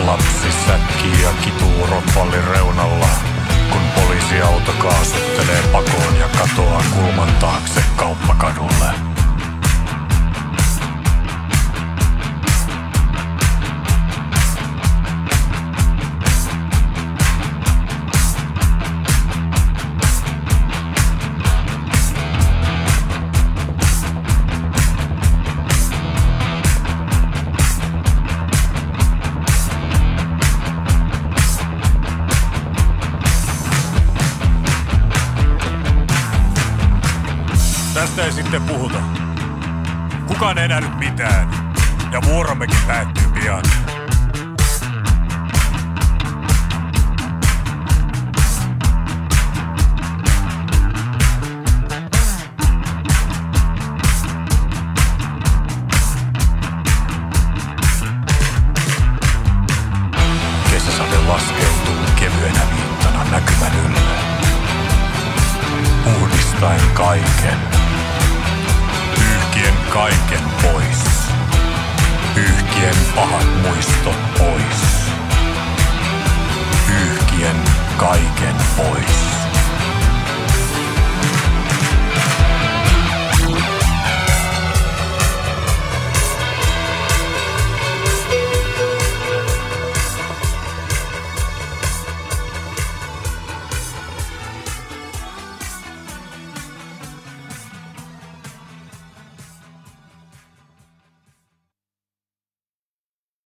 lapsi säkkii ja kituu rotvallin reunalla, kun poliisiauto kaasuttelee pakoon ja katoaa kulman taakse kauppakadulle. Tästä ei sitten puhuta. Kukaan ei nähnyt mitään. Ja vuorommekin päättyy pian. Kesäsade laskeutuu kevyenä viittana näkymän ylle. Puhdistaen kaiken. Pyyhkien kaiken pois. Pyyhkien pahat muistot pois. Pyyhkien kaiken pois.